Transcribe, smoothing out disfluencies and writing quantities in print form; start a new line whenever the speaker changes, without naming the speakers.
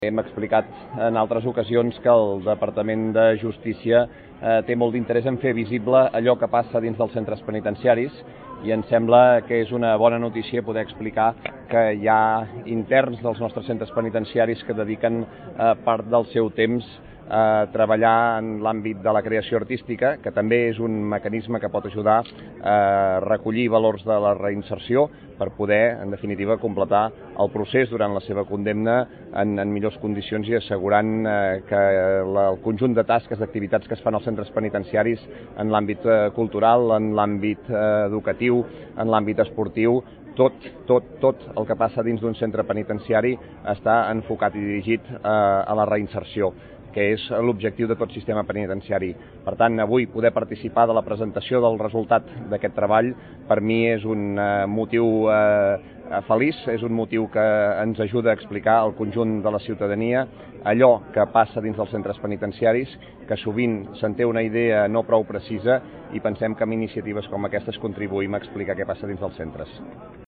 Hem explicat en altres ocasions que el Departament de Justícia té molt d'interès en fer visible allò que passa dins dels centres penitenciaris i em sembla que és una bona notícia poder explicar que hi ha interns dels nostres centres penitenciaris que dediquen part del seu temps a treballar en l'àmbit de la creació artística, que també és un mecanisme que pot ajudar a recollir valors de la reinserció per poder, en definitiva, completar el procés durant la seva condemna en millors condicions i assegurant que el conjunt de tasques, d'activitats que es fan als centres penitenciaris en l'àmbit cultural, en l'àmbit educatiu, en l'àmbit esportiu, tot el que passa dins d'un centre penitenciari està enfocat i dirigit a la reinserció, que és l'objectiu de tot sistema penitenciari. Per tant, avui poder participar de la presentació del resultat d'aquest treball per mi és un motiu feliç, és un motiu que ens ajuda a explicar al conjunt de la ciutadania allò que passa dins dels centres penitenciaris, que sovint se'n té una idea no prou precisa i pensem que amb iniciatives com aquestes contribuïm a explicar què passa dins dels centres.